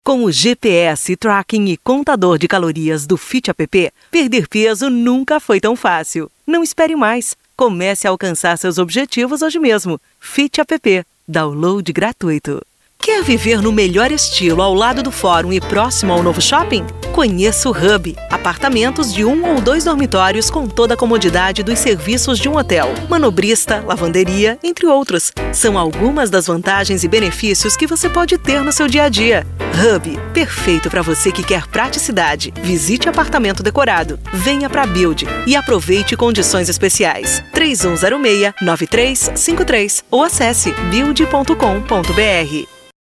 Com o GPS, tracking e contador de calorias do Fit App, perder peso nunca foi tão fácil. Não espere mais. Comece a alcançar seus objetivos hoje mesmo. Fit App. Download gratuito. Quer viver no melhor estilo ao lado do fórum e próximo ao novo shopping? Conheça o Hub. Apartamentos de 1 ou 2 dormitórios com toda a comodidade dos serviços de um hotel. Manobrista, lavanderia, entre outros. São algumas das vantagens e benefícios que você pode ter no seu dia a dia. Hub, perfeito para você que quer praticidade. Visite apartamento decorado. Venha para Build e aproveite condições especiais. 3106-9353 ou acesse build.com.br.